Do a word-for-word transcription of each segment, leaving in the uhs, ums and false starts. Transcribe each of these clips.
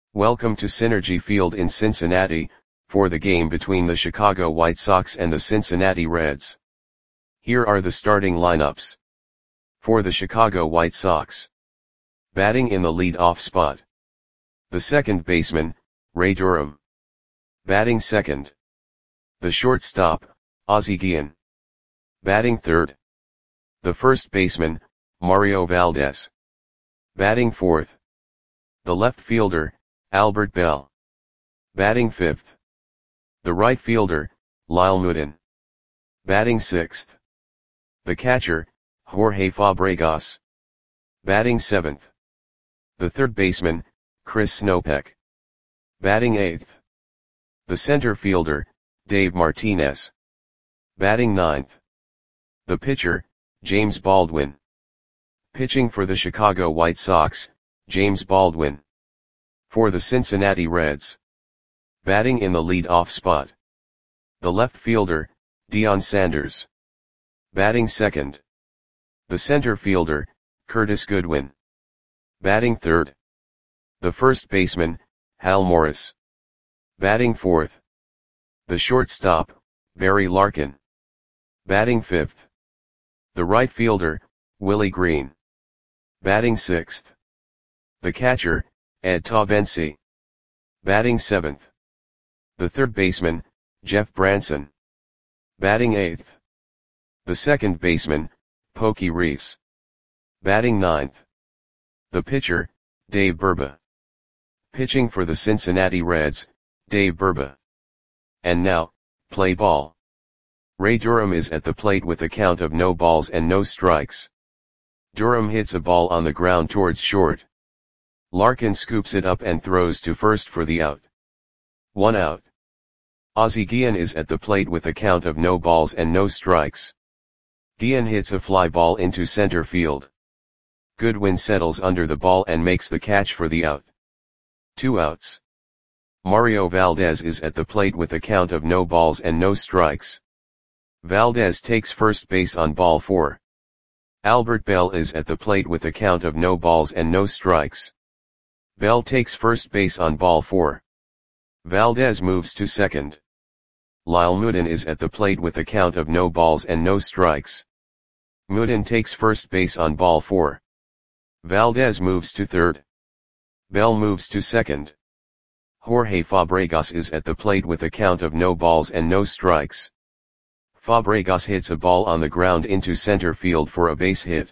Welcome to Synergy Field in Cincinnati, for the game between the Chicago White Sox and the Cincinnati Reds. Here are the starting lineups. For the Chicago White Sox. Batting in the lead-off spot. The second baseman, Ray Durham. Batting second. The shortstop, Ozzie Guillen. Batting third. The first baseman, Mario Valdez. Batting fourth. The left fielder, Albert Belle. Batting fifth. The right fielder, Lyle Mutin. Batting sixth. The catcher, Jorge Fabregas. Batting seventh. The third baseman, Chris Snopek. Batting eighth. The center fielder, Dave Martinez. Batting ninth. The pitcher, James Baldwin. Pitching for the Chicago White Sox, James Baldwin. For the Cincinnati Reds. Batting in the lead-off spot. The left fielder, Deion Sanders. Batting second. The center fielder, Curtis Goodwin. Batting third. The first baseman, Hal Morris. Batting fourth. The shortstop, Barry Larkin. Batting fifth. The right fielder, Willie Green. Batting sixth. The catcher, Ed Taubensee. Batting seventh. The third baseman, Jeff Branson. Batting eighth. The second baseman, Pokey Reese. Batting ninth. The pitcher, Dave Burba. Pitching for the Cincinnati Reds, Dave Burba. And now, play ball. Ray Durham is at the plate with a count of no balls and no strikes. Durham hits a ball on the ground towards short. Larkin scoops it up and throws to first for the out. One out. Ozzie Guillen is at the plate with a count of no balls and no strikes. Guillen hits a fly ball into center field. Goodwin settles under the ball and makes the catch for the out. Two outs. Mario Valdez is at the plate with a count of no balls and no strikes. Valdez takes first base on ball four. Albert Belle is at the plate with a count of no balls and no strikes. Belle takes first base on ball four. Valdez moves to second. Lyle Mutin is at the plate with a count of no balls and no strikes. Mutin takes first base on ball four. Valdez moves to third. Belle moves to second. Jorge Fabregas is at the plate with a count of no balls and no strikes. Fabregas hits a ball on the ground into center field for a base hit.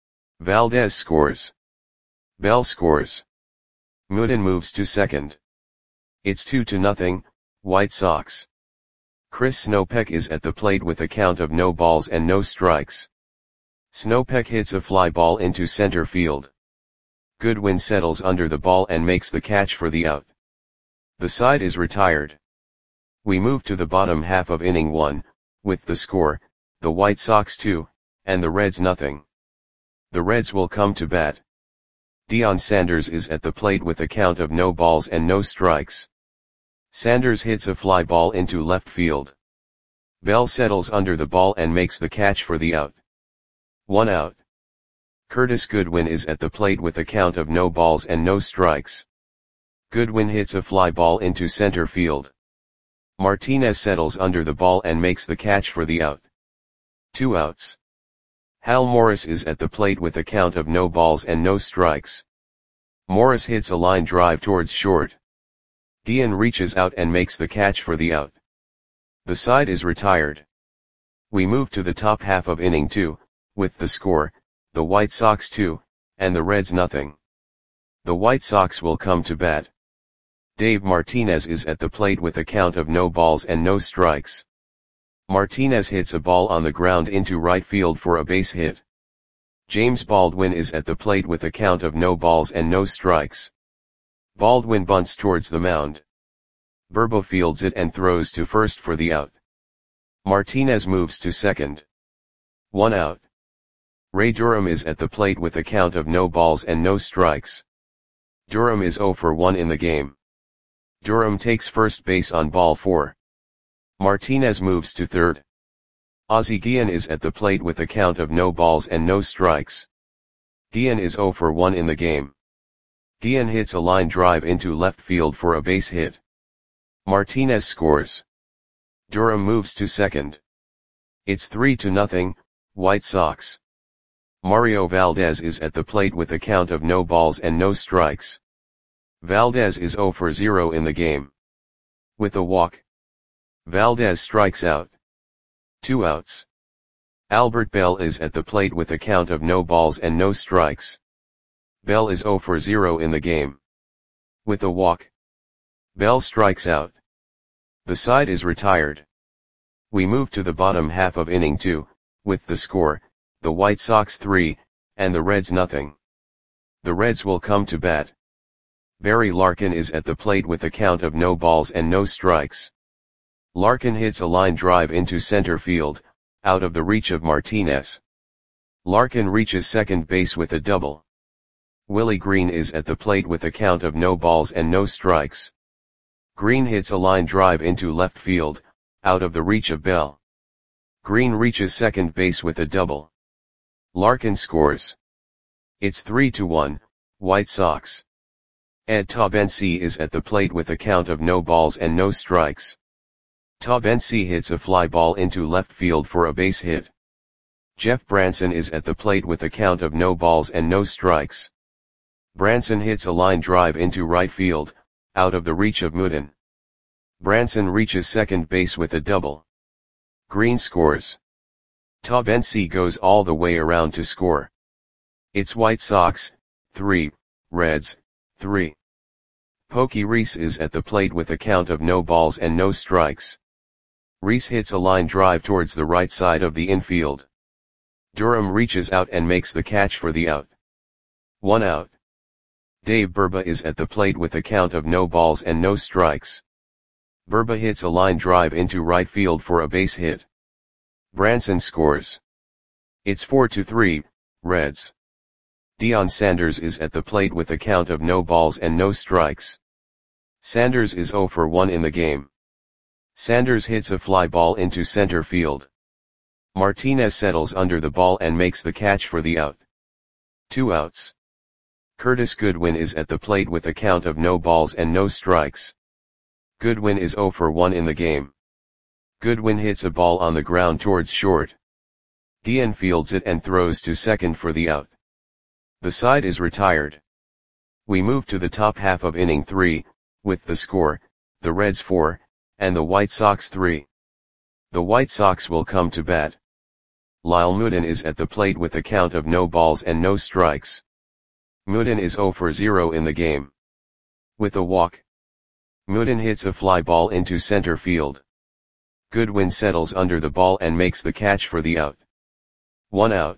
Valdez scores. Belle scores. Mutin moves to second. It's two to nothing, White Sox. Chris Snopek is at the plate with a count of no balls and no strikes. Snopek hits a fly ball into center field. Goodwin settles under the ball and makes the catch for the out. The side is retired. We move to the bottom half of inning one, with the score, the White Sox two, and the Reds nothing. The Reds will come to bat. Deion Sanders is at the plate with a count of no balls and no strikes. Sanders hits a fly ball into left field. Belle settles under the ball and makes the catch for the out. One out. Curtis Goodwin is at the plate with a count of no balls and no strikes. Goodwin hits a fly ball into center field. Martinez settles under the ball and makes the catch for the out. Two outs. Hal Morris is at the plate with a count of no balls and no strikes. Morris hits a line drive towards short. Guillen reaches out and makes the catch for the out. The side is retired. We move to the top half of inning two, with the score, the White Sox two, and the Reds nothing. The White Sox will come to bat. Dave Martinez is at the plate with a count of no balls and no strikes. Martinez hits a ball on the ground into right field for a base hit. James Baldwin is at the plate with a count of no balls and no strikes. Baldwin bunts towards the mound. Burba fields it and throws to first for the out. Martinez moves to second. One out. Ray Durham is at the plate with a count of no balls and no strikes. Durham is zero for one in the game. Durham takes first base on ball four. Martinez moves to third. Ozzie Guillen is at the plate with a count of no balls and no strikes. Guillen is zero for one in the game. Guillen hits a line drive into left field for a base hit. Martinez scores. Durham moves to second. It's three to nothing, White Sox. Mario Valdez is at the plate with a count of no balls and no strikes. Valdez is zero for zero in the game. With a walk, Valdez strikes out. Two outs. Albert Bell is at the plate with a count of no balls and no strikes. Bell is zero for zero in the game. With a walk, Bell strikes out. The side is retired. We move to the bottom half of inning two, with the score, the White Sox three, and the Reds nothing. The Reds will come to bat. Barry Larkin is at the plate with a count of no balls and no strikes. Larkin hits a line drive into center field, out of the reach of Martinez. Larkin reaches second base with a double. Willie Green is at the plate with a count of no balls and no strikes. Green hits a line drive into left field, out of the reach of Bell. Green reaches second base with a double. Larkin scores. It's three to one, White Sox. Ed Taubensee is at the plate with a count of no balls and no strikes. Taubensee hits a fly ball into left field for a base hit. Jeff Branson is at the plate with a count of no balls and no strikes. Branson hits a line drive into right field, out of the reach of Mooden. Branson reaches second base with a double. Green scores. Taubensee goes all the way around to score. It's White Sox, three, Reds, three. Pokey Reese is at the plate with a count of no balls and no strikes. Reese hits a line drive towards the right side of the infield. Durham reaches out and makes the catch for the out. One out. Dave Burba is at the plate with a count of no balls and no strikes. Burba hits a line drive into right field for a base hit. Branson scores. It's four to three, Reds. Deion Sanders is at the plate with a count of no balls and no strikes. Sanders is zero for one in the game. Sanders hits a fly ball into center field. Martinez settles under the ball and makes the catch for the out. Two outs. Curtis Goodwin is at the plate with a count of no balls and no strikes. Goodwin is zero for one in the game. Goodwin hits a ball on the ground towards short. Guillen fields it and throws to second for the out. The side is retired. We move to the top half of inning three, with the score, the Reds four, and the White Sox three. The White Sox will come to bat. Lyle Mooden is at the plate with a count of no balls and no strikes. Mooden is zero for zero in the game. With a walk, Mooden hits a fly ball into center field. Goodwin settles under the ball and makes the catch for the out. One out.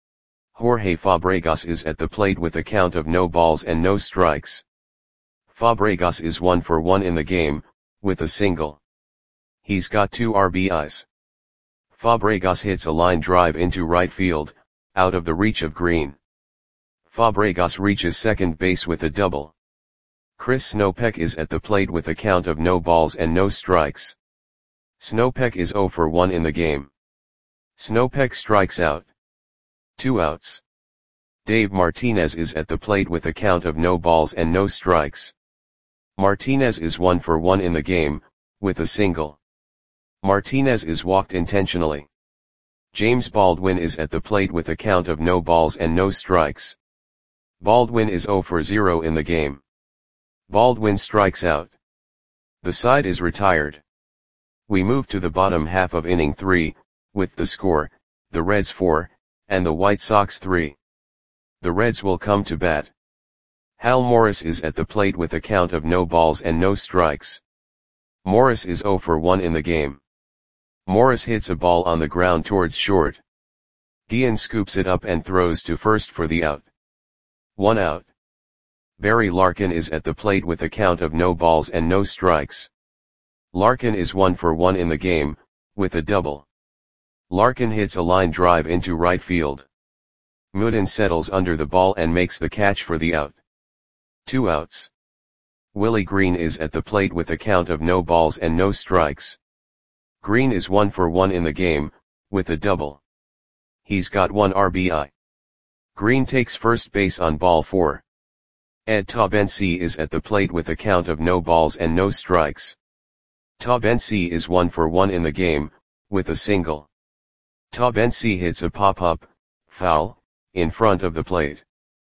Jorge Fabregas is at the plate with a count of no balls and no strikes. Fabregas is one for one in the game, with a single. He's got two R B Is. Fabregas hits a line drive into right field, out of the reach of Green. Fabregas reaches second base with a double. Chris Snopek is at the plate with a count of no balls and no strikes. Snopek is zero for one in the game. Snopek strikes out. Two outs. Dave Martinez is at the plate with a count of no balls and no strikes. Martinez is one for one in the game, with a single. Martinez is walked intentionally. James Baldwin is at the plate with a count of no balls and no strikes. Baldwin is zero for zero in the game. Baldwin strikes out. The side is retired. We move to the bottom half of inning three, with the score, the Reds four, and the White Sox three. The Reds will come to bat. Hal Morris is at the plate with a count of no balls and no strikes. Morris is zero for one in the game. Morris hits a ball on the ground towards short. Guillen scoops it up and throws to first for the out. One out. Barry Larkin is at the plate with a count of no balls and no strikes. Larkin is one for one in the game, with a double. Larkin hits a line drive into right field. Mooden settles under the ball and makes the catch for the out. Two outs. Willie Green is at the plate with a count of no balls and no strikes. Green is one for one in the game, with a double. He's got one R B I. Green takes first base on ball four. Ed Tabensi is at the plate with a count of no balls and no strikes. Tabensi is one for one in the game, with a single. Tabensi hits a pop-up, foul, in front of the plate.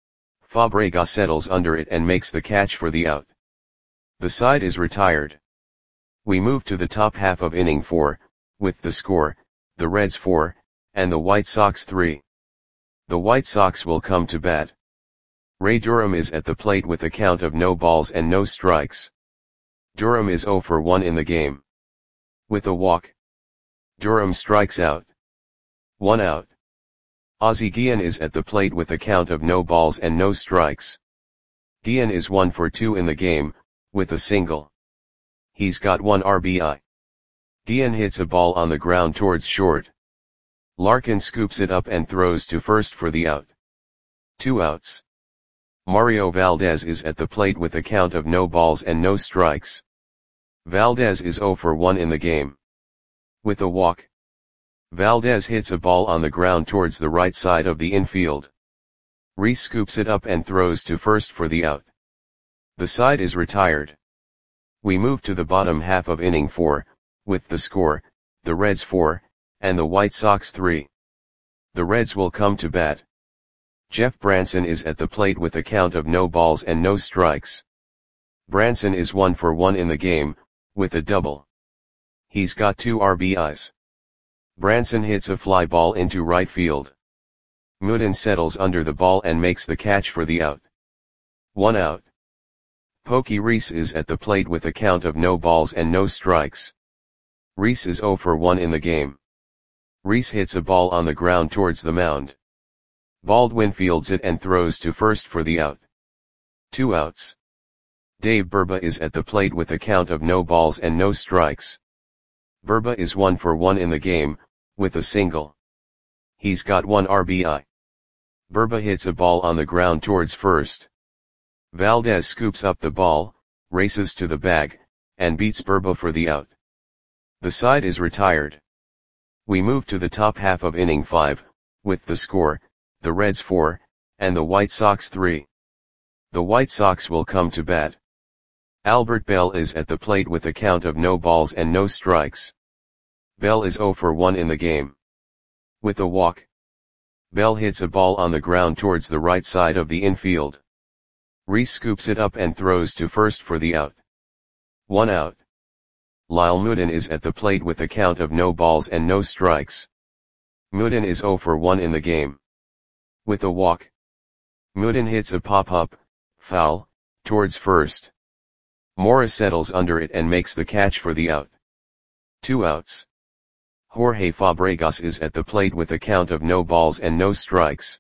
Fabregas settles under it and makes the catch for the out. The side is retired. We move to the top half of inning four, with the score, the Reds four, and the White Sox three. The White Sox will come to bat. Ray Durham is at the plate with a count of no balls and no strikes. Durham is zero for one in the game. With a walk. Durham strikes out. One out. Ozzie Guillen is at the plate with a count of no balls and no strikes. Guillen is one for two in the game, with a single. He's got one R B I. Guillen hits a ball on the ground towards short. Larkin scoops it up and throws to first for the out. Two outs. Mario Valdez is at the plate with a count of no balls and no strikes. Valdez is zero for one in the game. With a walk. Valdez hits a ball on the ground towards the right side of the infield. Reese scoops it up and throws to first for the out. The side is retired. We move to the bottom half of inning four, with the score, the Reds four, and the White Sox three. The Reds will come to bat. Jeff Branson is at the plate with a count of no balls and no strikes. Branson is one for one in the game, with a double. He's got two R B Is. Branson hits a fly ball into right field. Mooden settles under the ball and makes the catch for the out. One out. Pokey Reese is at the plate with a count of no balls and no strikes. Reese is zero for one in the game. Reese hits a ball on the ground towards the mound. Baldwin fields it and throws to first for the out. Two outs. Dave Burba is at the plate with a count of no balls and no strikes. Burba is one for one in the game, with a single. He's got one R B I. Burba hits a ball on the ground towards first. Valdez scoops up the ball, races to the bag, and beats Burba for the out. The side is retired. We move to the top half of inning five, with the score, the Reds four, and the White Sox three. The White Sox will come to bat. Albert Bell is at the plate with a count of no balls and no strikes. Bell is zero for one in the game. With a walk. Bell hits a ball on the ground towards the right side of the infield. Reese scoops it up and throws to first for the out. One out. Lyle Mooden is at the plate with a count of no balls and no strikes. Mooden is zero for one in the game. With a walk. Mooden hits a pop-up, foul, towards first. Morris settles under it and makes the catch for the out. Two outs. Jorge Fabregas is at the plate with a count of no balls and no strikes.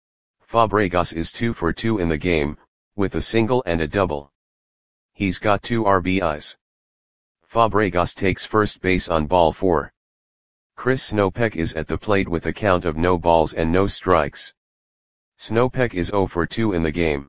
Fabregas is two for two in the game, with a single and a double. He's got two R B Is. Fabregas takes first base on ball four. Chris Snopek is at the plate with a count of no balls and no strikes. Snopek is zero for two in the game.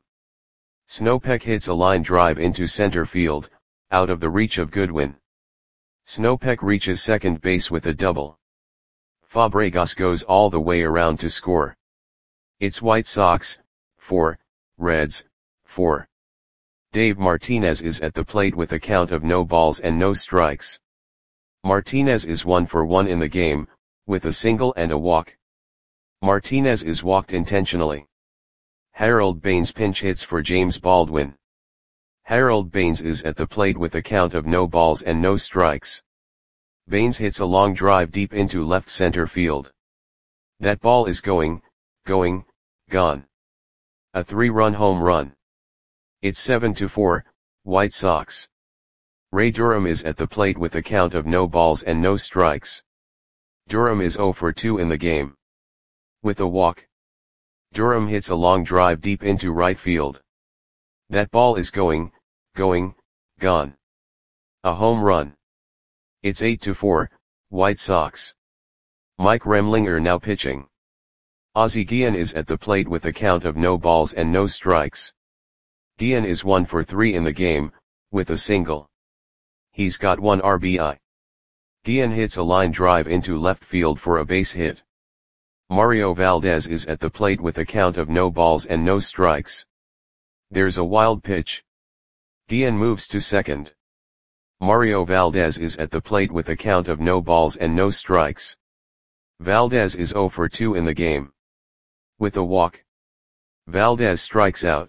Snopek hits a line drive into center field, out of the reach of Goodwin. Snopek reaches second base with a double. Fabregas goes all the way around to score. It's White Sox, four, Reds, four. Dave Martinez is at the plate with a count of no balls and no strikes. Martinez is one for one in the game, with a single and a walk. Martinez is walked intentionally. Harold Baines pinch hits for James Baldwin. Harold Baines is at the plate with a count of no balls and no strikes. Baines hits a long drive deep into left center field. That ball is going, going, gone. A three-run home run. It's seven to four, White Sox. Ray Durham is at the plate with a count of no balls and no strikes. Durham is zero for two in the game. With a walk. Durham hits a long drive deep into right field. That ball is going, going, gone. A home run. It's eight to four, White Sox. Mike Remlinger now pitching. Ozzie Guillen is at the plate with a count of no balls and no strikes. Guillen is one for three in the game, with a single. He's got one R B I. Guillen hits a line drive into left field for a base hit. Mario Valdez is at the plate with a count of no balls and no strikes. There's a wild pitch. Guillen moves to second. Mario Valdez is at the plate with a count of no balls and no strikes. Valdez is zero for two in the game. With a walk, Valdez strikes out.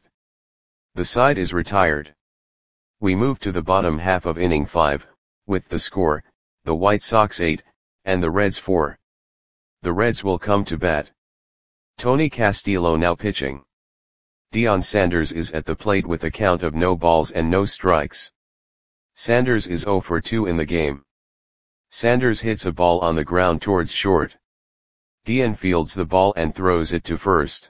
The side is retired. We move to the bottom half of inning five, with the score, the White Sox eight, and the Reds four. The Reds will come to bat. Tony Castillo now pitching. Deion Sanders is at the plate with a count of no balls and no strikes. Sanders is zero for two in the game. Sanders hits a ball on the ground towards short. Guillen fields the ball and throws it to first.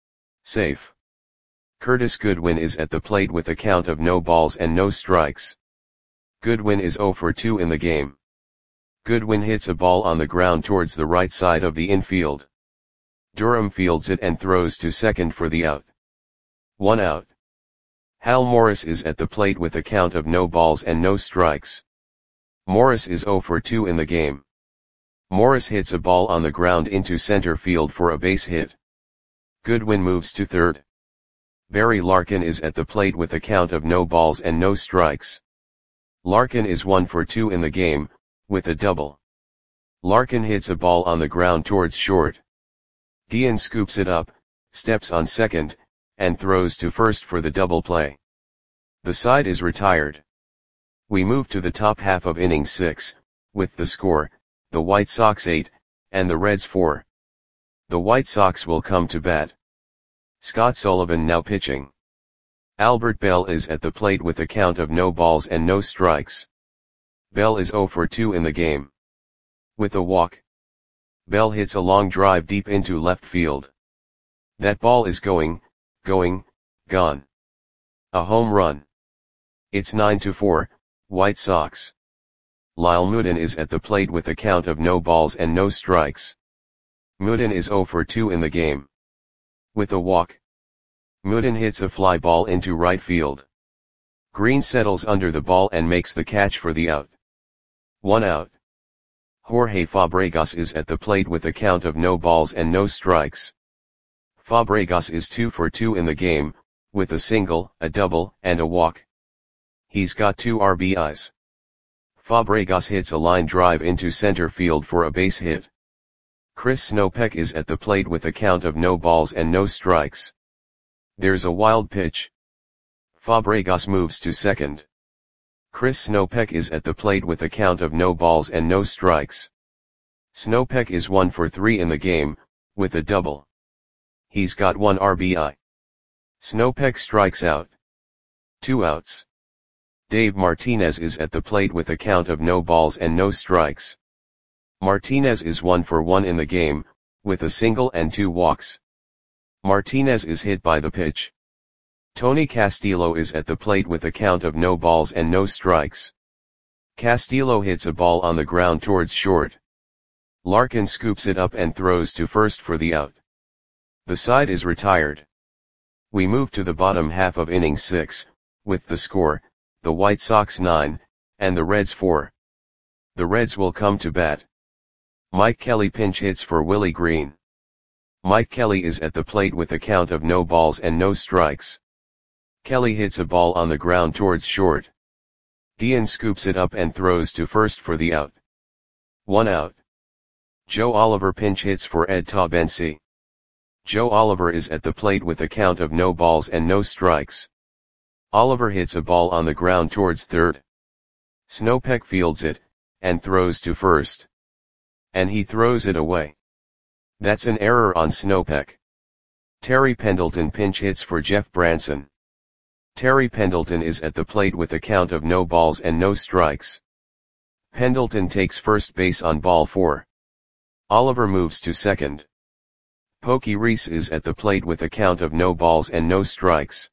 Safe. Curtis Goodwin is at the plate with a count of no balls and no strikes. Goodwin is zero for two in the game. Goodwin hits a ball on the ground towards the right side of the infield. Durham fields it and throws to second for the out. One out. Hal Morris is at the plate with a count of no balls and no strikes. Morris is zero for two in the game. Morris hits a ball on the ground into center field for a base hit. Goodwin moves to third. Barry Larkin is at the plate with a count of no balls and no strikes. Larkin is one for two in the game, with a double. Larkin hits a ball on the ground towards short. Guillen scoops it up, steps on second, and throws to first for the double play. The side is retired. We move to the top half of inning six, with the score, the White Sox eight, and the Reds four. The White Sox will come to bat. Scott Sullivan now pitching. Albert Bell is at the plate with a count of no balls and no strikes. Bell is zero for two in the game. With a walk, Bell hits a long drive deep into left field. That ball is going, going, gone. A home run. It's nine to four, White Sox. Lyle Mooden is at the plate with a count of no balls and no strikes. Mooden is zero for two in the game. With a walk, Mooden hits a fly ball into right field. Green settles under the ball and makes the catch for the out. One out. Jorge Fabregas is at the plate with a count of no balls and no strikes. Fabregas is two for two in the game, with a single, a double, and a walk. He's got two R B Is. Fabregas hits a line drive into center field for a base hit. Chris Snopek is at the plate with a count of no balls and no strikes. There's a wild pitch. Fabregas moves to second. Chris Snopek is at the plate with a count of no balls and no strikes. Snopek is one for three in the game, with a double. He's got one R B I. Snopek strikes out. Two outs. Dave Martinez is at the plate with a count of no balls and no strikes. Martinez is one for one in the game, with a single and two walks. Martinez is hit by the pitch. Tony Castillo is at the plate with a count of no balls and no strikes. Castillo hits a ball on the ground towards short. Larkin scoops it up and throws to first for the out. The side is retired. We move to the bottom half of inning six, with the score, the White Sox nine, and the Reds four. The Reds will come to bat. Mike Kelly pinch hits for Willie Green. Mike Kelly is at the plate with a count of no balls and no strikes. Kelly hits a ball on the ground towards short. Guillen scoops it up and throws to first for the out. One out. Joe Oliver pinch hits for Ed Taubensee. Joe Oliver is at the plate with a count of no balls and no strikes. Oliver hits a ball on the ground towards third. Snopek fields it, and throws to first. And he throws it away. That's an error on Snopek. Terry Pendleton pinch hits for Jeff Branson. Terry Pendleton is at the plate with a count of no balls and no strikes. Pendleton takes first base on ball four. Oliver moves to second. Pokey Reese is at the plate with a count of no balls and no strikes.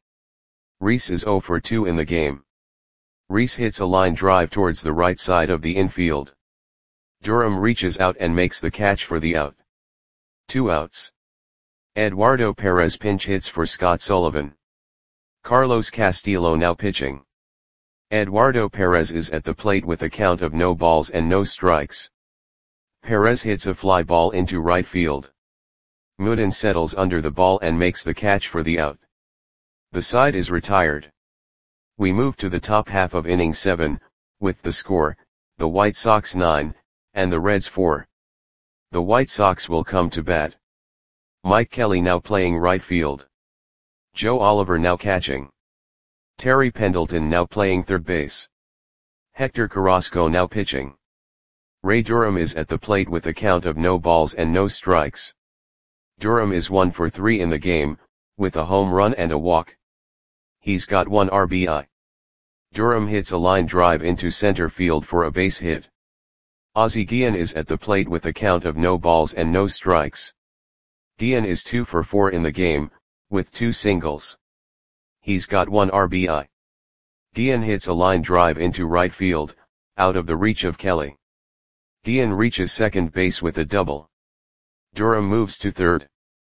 Reese is zero for two in the game. Reese hits a line drive towards the right side of the infield. Durham reaches out and makes the catch for the out. Two outs. Eduardo Perez pinch hits for Scott Sullivan. Carlos Castillo now pitching. Eduardo Perez is at the plate with a count of no balls and no strikes. Perez hits a fly ball into right field. Mooden settles under the ball and makes the catch for the out. The side is retired. We move to the top half of inning seven, with the score, the White Sox nine, and the Reds four. The White Sox will come to bat. Mike Kelly now playing right field. Joe Oliver now catching. Terry Pendleton now playing third base. Hector Carrasco now pitching. Ray Durham is at the plate with a count of no balls and no strikes. Durham is one for three in the game, with a home run and a walk. He's got one R B I. Durham hits a line drive into center field for a base hit. Ozzie Guillen is at the plate with a count of no balls and no strikes. Guillen is two for four in the game, with two singles. He's got one R B I. Guillen hits a line drive into right field, out of the reach of Kelly. Guillen reaches second base with a double. Durham moves to third.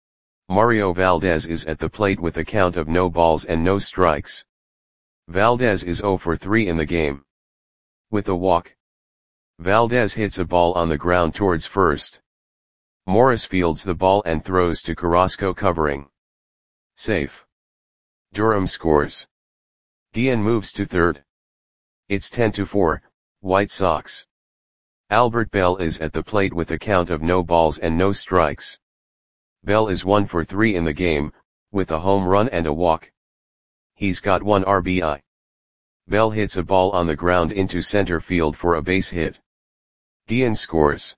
Mario Valdez is at the plate with a count of no balls and no strikes. Valdez is zero for three in the game. With a walk. Valdez hits a ball on the ground towards first. Morris fields the ball and throws to Carrasco covering. Safe. Durham scores. Guillen moves to third. It's ten to four, White Sox. Albert Bell is at the plate with a count of no balls and no strikes. Bell is one for three in the game, with a home run and a walk. He's got one R B I. Bell hits a ball on the ground into center field for a base hit. Guillen scores.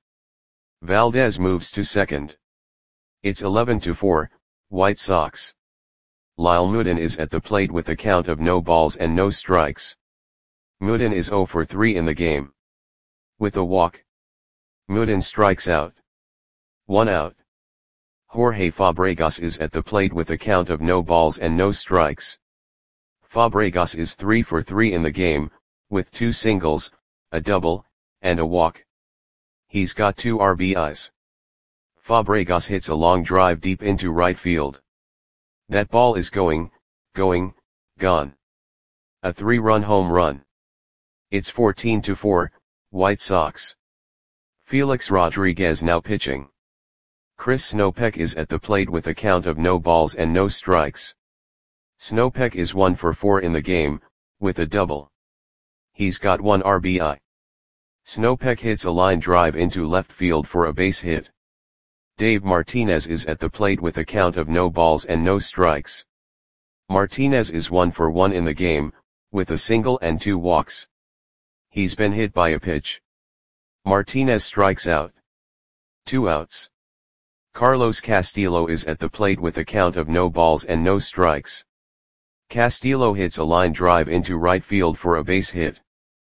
Valdez moves to second. It's eleven to four, White Sox. Lyle Moodin is at the plate with a count of no balls and no strikes. Moodin is zero for three in the game. With a walk. Moodin strikes out. One out. Jorge Fabregas is at the plate with a count of no balls and no strikes. Fabregas is three for three in the game, with two singles, a double, and a walk. He's got two R B Is. Fabregas hits a long drive deep into right field. That ball is going, going, gone. A three-run home run. It's fourteen to four, White Sox. Felix Rodriguez now pitching. Chris Snopek is at the plate with a count of no balls and no strikes. Snopek is one for four in the game, with a double. He's got one R B I. Snopek hits a line drive into left field for a base hit. Dave Martinez is at the plate with a count of no balls and no strikes. Martinez is one for one in the game, with a single and two walks. He's been hit by a pitch. Martinez strikes out. Two outs. Carlos Castillo is at the plate with a count of no balls and no strikes. Castillo hits a line drive into right field for a base hit.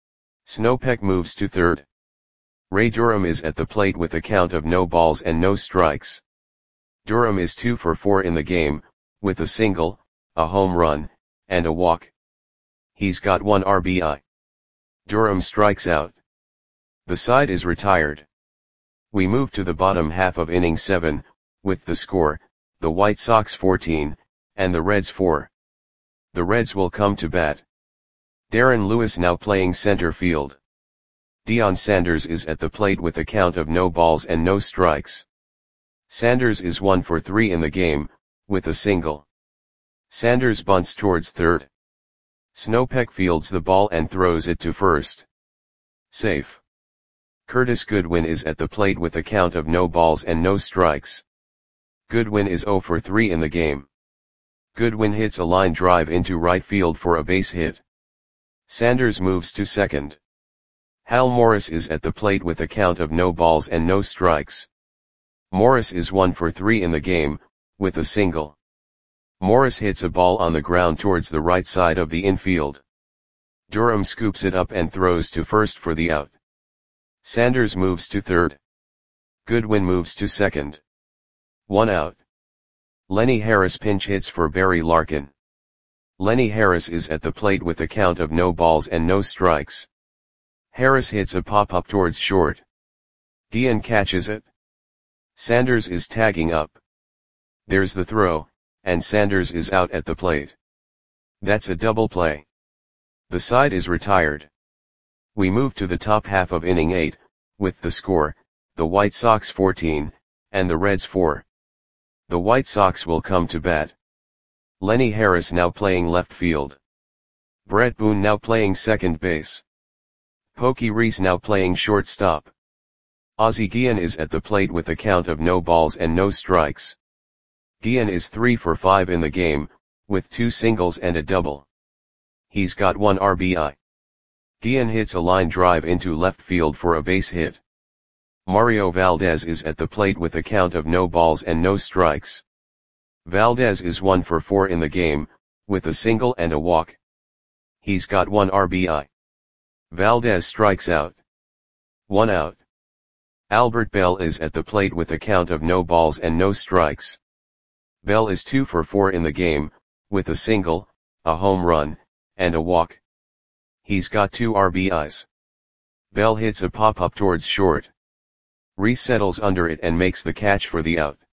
Snopek moves to third. Ray Durham is at the plate with a count of no balls and no strikes. Durham is two for four in the game, with a single, a home run, and a walk. He's got one R B I. Durham strikes out. The side is retired. We move to the bottom half of inning seven, with the score, the White Sox fourteen, and the Reds four. The Reds will come to bat. Darren Lewis now playing center field. Deion Sanders is at the plate with a count of no balls and no strikes. Sanders is one for three in the game, with a single. Sanders bunts towards third. Snopek fields the ball and throws it to first. Safe. Curtis Goodwin is at the plate with a count of no balls and no strikes. Goodwin is zero for three in the game. Goodwin hits a line drive into right field for a base hit. Sanders moves to second. Hal Morris is at the plate with a count of no balls and no strikes. Morris is one for three in the game, with a single. Morris hits a ball on the ground towards the right side of the infield. Durham scoops it up and throws to first for the out. Sanders moves to third. Goodwin moves to second. One out. Lenny Harris pinch hits for Barry Larkin. Lenny Harris is at the plate with a count of no balls and no strikes. Harris hits a pop-up towards short. Guillen catches it. Sanders is tagging up. There's the throw, and Sanders is out at the plate. That's a double play. The side is retired. We move to the top half of inning eight, with the score, the White Sox fourteen, and the Reds four. The White Sox will come to bat. Lenny Harris now playing left field. Brett Boone now playing second base. Pokey Reese now playing shortstop. Ozzie Guillen is at the plate with a count of no balls and no strikes. Guillen is three for five in the game, with two singles and a double. He's got one R B I. Guillen hits a line drive into left field for a base hit. Mario Valdez is at the plate with a count of no balls and no strikes. Valdez is one for four in the game, with a single and a walk. He's got one R B I. Valdez strikes out. One out. Albert Bell is at the plate with a count of no balls and no strikes. Bell is two for four in the game, with a single, a home run, and a walk. He's got two R B Is. Bell hits a pop-up towards short. Reese settles under it and makes the catch for the out.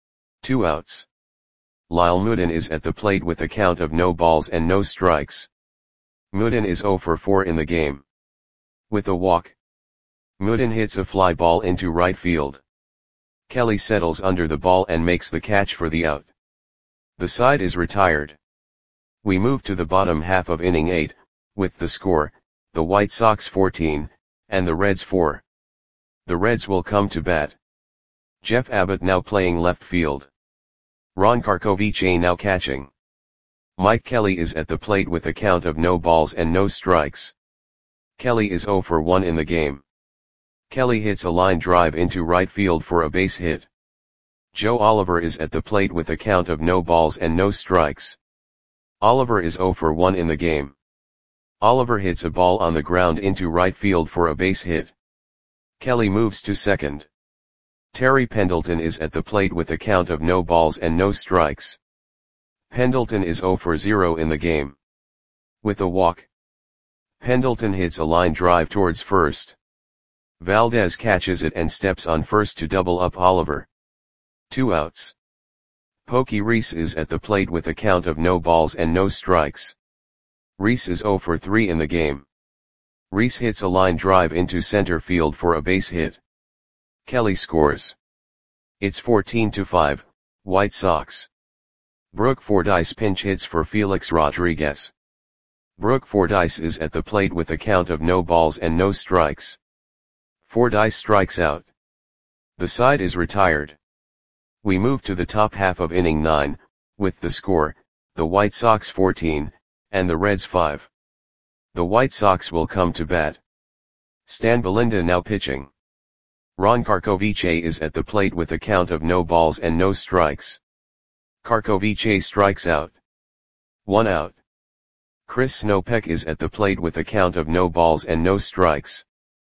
Two outs. Lyle Mooden is at the plate with a count of no balls and no strikes. Mooden is zero for four in the game. With a walk. Mooden hits a fly ball into right field. Kelly settles under the ball and makes the catch for the out. The side is retired. We move to the bottom half of inning eight, with the score, the White Sox fourteen, and the Reds four. The Reds will come to bat. Jeff Abbott now playing left field. Ron Karkovice now catching. Mike Kelly is at the plate with a count of no balls and no strikes. Kelly is zero for one in the game. Kelly hits a line drive into right field for a base hit. Joe Oliver is at the plate with a count of no balls and no strikes. Oliver is zero for one in the game. Oliver hits a ball on the ground into right field for a base hit. Kelly moves to second. Terry Pendleton is at the plate with a count of no balls and no strikes. Pendleton is zero for zero in the game. With a walk. Pendleton hits a line drive towards first. Valdez catches it and steps on first to double up Oliver. Two outs. Pokey Reese is at the plate with a count of no balls and no strikes. Reese is zero for three in the game. Reese hits a line drive into center field for a base hit. Kelly scores. It's fourteen to five, White Sox. Brooke Fordyce pinch hits for Felix Rodriguez. Brooke Fordyce is at the plate with a count of no balls and no strikes. Fordyce strikes out. The side is retired. We move to the top half of inning nine, with the score, the White Sox fourteen, and the Reds five. The White Sox will come to bat. Stan Belinda now pitching. Ron Karkovice is at the plate with a count of no balls and no strikes. Karkovice strikes out. One out. Chris Snopek is at the plate with a count of no balls and no strikes.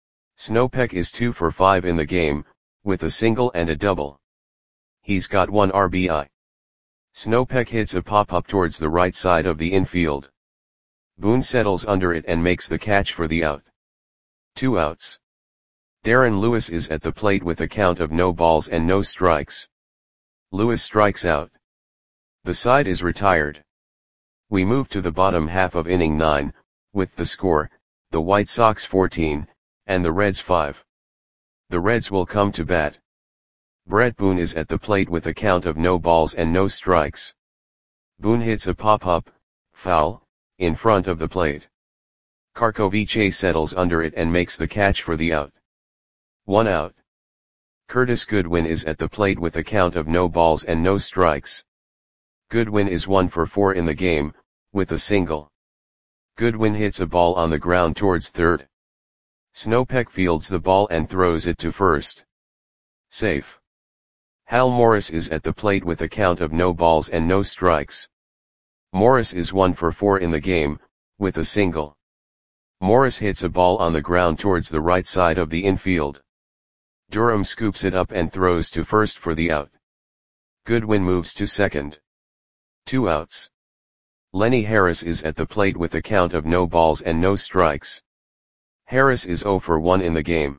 Snopek is two for five in the game, with a single and a double. He's got one R B I. Snopek hits a pop-up towards the right side of the infield. Boone settles under it and makes the catch for the out. Two outs. Darren Lewis is at the plate with a count of no balls and no strikes. Lewis strikes out. The side is retired. We move to the bottom half of inning nine, with the score, the White Sox fourteen, and the Reds five. The Reds will come to bat. Brett Boone is at the plate with a count of no balls and no strikes. Boone hits a pop-up, foul, in front of the plate. Karkovice settles under it and makes the catch for the out. One out. Curtis Goodwin is at the plate with a count of no balls and no strikes. Goodwin is one for four in the game, with a single. Goodwin hits a ball on the ground towards third. Snopek fields the ball and throws it to first. Safe. Hal Morris is at the plate with a count of no balls and no strikes. Morris is one for four in the game, with a single. Morris hits a ball on the ground towards the right side of the infield. Durham scoops it up and throws to first for the out. Goodwin moves to second. Two outs. Lenny Harris is at the plate with a count of no balls and no strikes. Harris is zero for one in the game.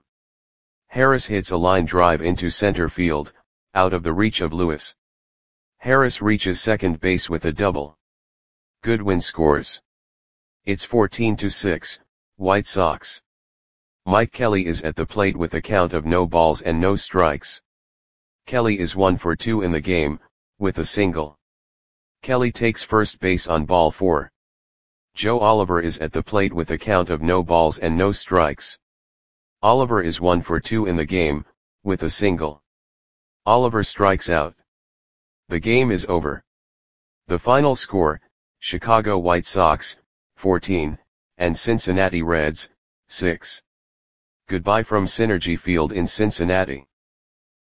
Harris hits a line drive into center field, out of the reach of Lewis. Harris reaches second base with a double. Goodwin scores. It's fourteen to six, White Sox. Mike Kelly is at the plate with a count of no balls and no strikes. Kelly is one for two in the game, with a single. Kelly takes first base on ball four. Joe Oliver is at the plate with a count of no balls and no strikes. Oliver is one for two in the game, with a single. Oliver strikes out. The game is over. The final score, Chicago White Sox, fourteen, and Cincinnati Reds, six. Goodbye from Synergy Field in Cincinnati.